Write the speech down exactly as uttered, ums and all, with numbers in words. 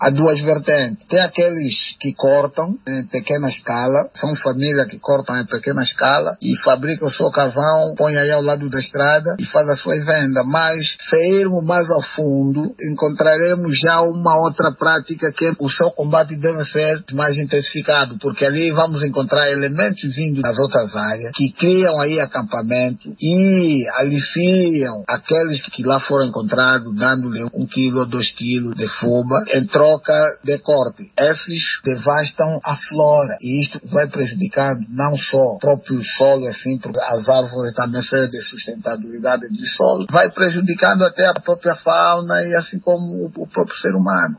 há duas vertentes. Tem aqueles que cortam em pequena escala, são famílias que cortam em pequena escala e fabricam o seu carvão, põe aí ao lado da estrada e faz a sua venda. Mas se irmos mais ao fundo, encontraremos já uma outra prática que o seu combate deve ser mais intensificado, porque ali vamos encontrar elementos vindos das outras áreas que criam aí acampamento e aliciam aqueles que lá foram encontrados, dando-lhe um quilo ou dois quilos de fuba em troca de corte. Esses devastam a flora e isto vai prejudicando não só o próprio solo, assim, porque as árvores também servem de sustentabilidade do solo, vai prejudicando até a própria fauna e assim como o próprio ser humano.